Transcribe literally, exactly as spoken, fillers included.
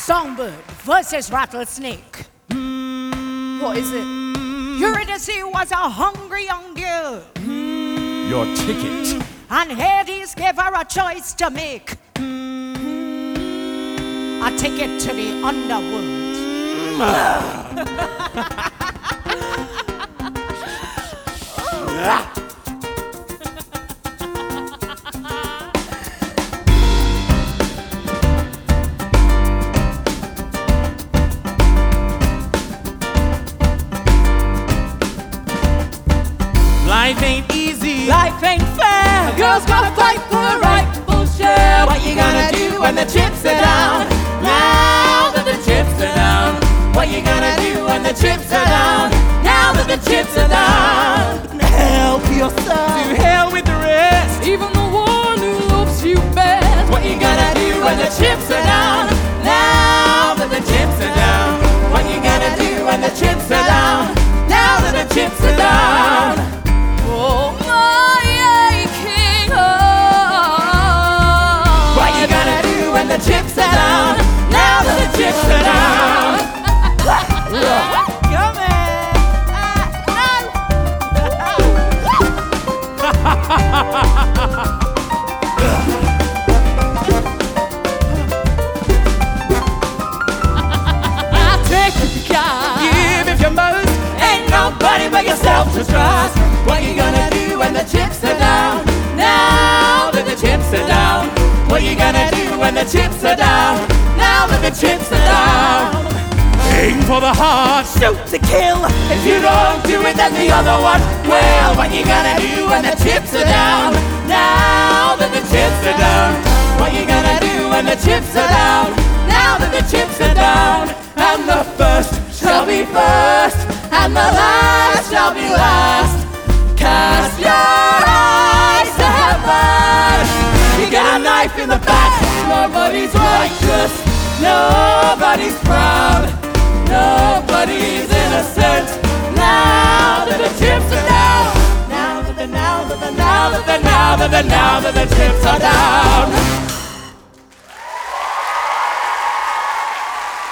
Songbird versus Rattlesnake. What is it? Eurydice was a hungry young girl, Your ticket. and Hades gave her a choice to make. A ticket to the underworld. Life ain't easy. Life ain't fair. A girl's gotta fight for her rightful share. What you gonna do when the chips are down? Now that the chips are down. What you gonna do when the chips are down? Now that the chips are down. Help yourself. To hell with the rest. Even the one who loves you best. What you gonna do when the chips are down? Now that the chips are down. What you gonna do when the chips are down? Now that the chips are down. Oh my aching heart. What you gonna do when the chips are down? Now that the chips are down. Come I'll take what you got. Give if you must. Ain't nobody but yourself to trust. What you gonna do when the chips are down? Now that the chips are down. What you gonna do when the chips are down? Now that the chips are down. Aim for the heart. Shoot to kill. If you don't do it, then the other one will. What you gonna do when the chips are down? Now that the chips are down. What you gonna do when the chips are down? Now that the chips are down. And the first shall be first, and the last shall be last. Cast your eyes to heaven. You get a knife in the back. Nobody's righteous. Nobody's proud. Nobody's innocent. Now that the chips are down. Now that the now that the now that the now that the now that the chips are down.